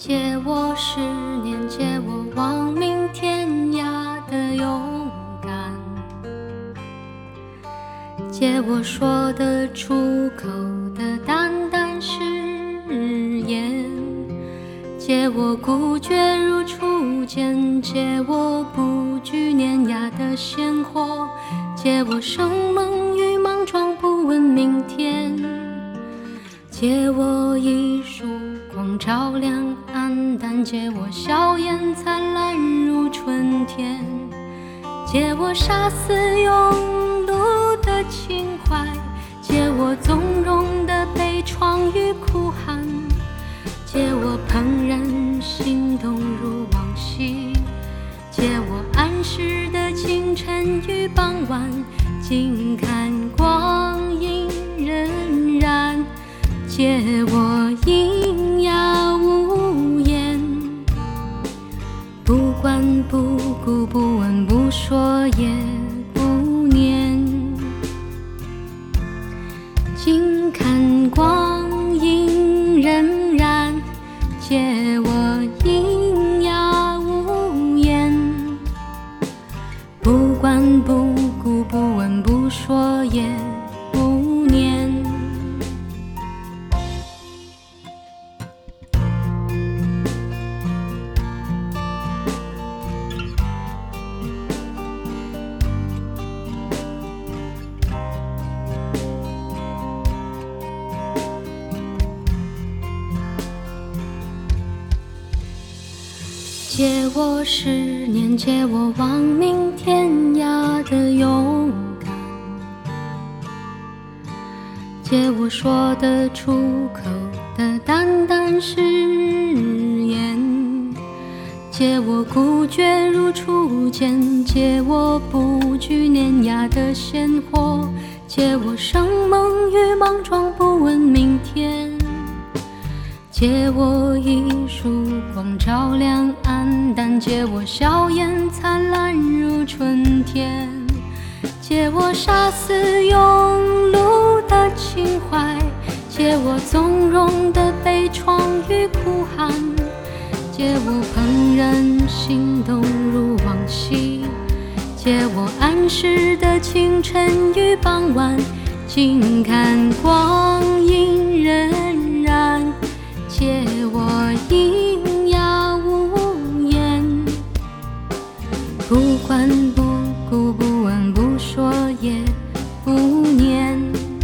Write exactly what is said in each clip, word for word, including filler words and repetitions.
借我十年，借我亡命天涯的勇敢，借我说得出口的淡淡誓言，借我孤绝如初见，借我不惧碾压的鲜活，借我生猛与莽撞，不问明天，借我一束光照亮暗淡，借我笑颜灿烂如春天，借我杀死庸碌的情怀，借我纵容的悲怆与哭喊，借我怦然心动如往昔，借我安适的清晨与傍晚，静看光阴荏苒，借我喑哑无言，不管不顾，不问不说也不念，静看光阴荏苒，借我喑哑无言，不管不顾，不问不说也不念。借我十年，借我亡命天涯的勇敢，借我说得出口的淡淡誓言，借我孤绝如初见，借我不惧碾压的鲜活，借我生猛与莽撞，不问明天，借我一束光照亮暗淡，借我笑颜灿烂如春天，借我杀死庸碌的情怀，借我纵容的悲怆与哭喊，借我怦然心动如往昔，借我安适的清晨与傍晚，静看光阴荏苒，借我喑哑无言，不管不顾，不问不说也不念，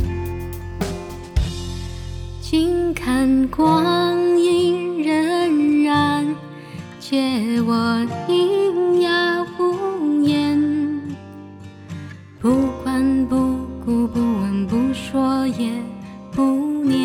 静看光阴荏苒，借我喑哑无言，不管不顾，不问不说也不念。